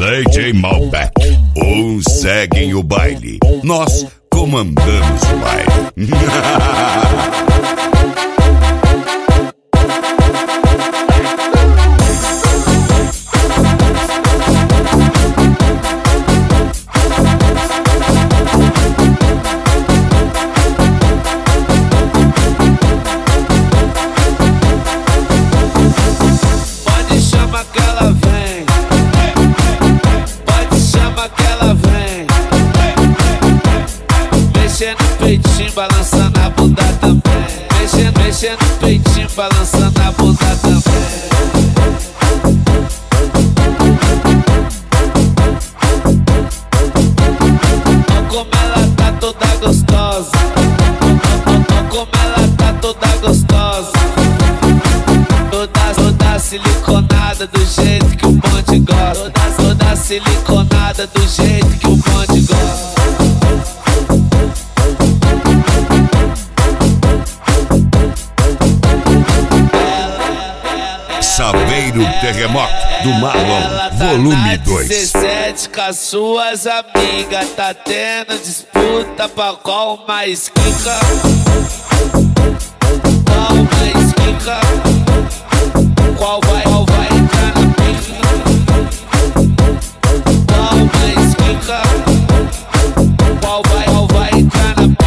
DJ Malbec, uns seguem o baile, nós comandamos o baile. Peitinho, balançando a bunda também. Mexendo no peitinho, balançando a bunda também. Olha como ela tá toda gostosa. Olha como ela tá toda gostosa. Toda siliconada do jeito que o bonde gosta. Toda siliconada do jeito que o bonde gosta. Saveiro Terremoto do Marlon, volume 2. 17 com as suas amigas, tá tendo disputa pra qual mais quica. Qual mais quica? Qual vai entrar na pica? Qual mais quica? Qual vai entrar na pica?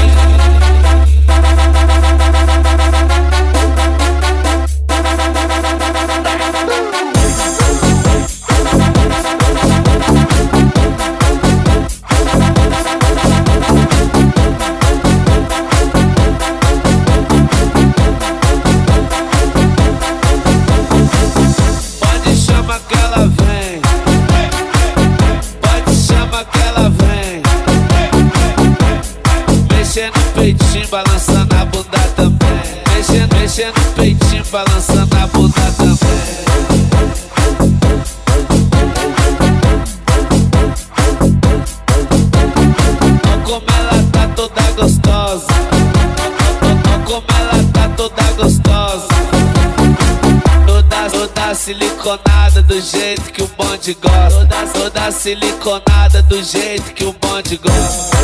Mexendo no peitinho, balançando a bunda também. Mexendo no peitinho, balançando a bunda também. Olha como ela tá toda gostosa. Olha como ela tá toda gostosa. Toda siliconada do jeito que o bonde gosta. Toda siliconada do jeito que o bonde gosta.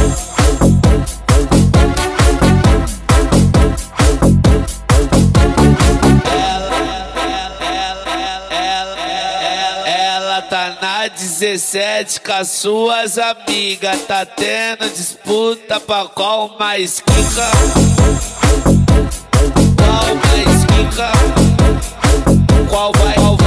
Ela tá na 17 com as suas amigas, tá tendo disputa pra qual mais quica. Qual mais quica? Qual vai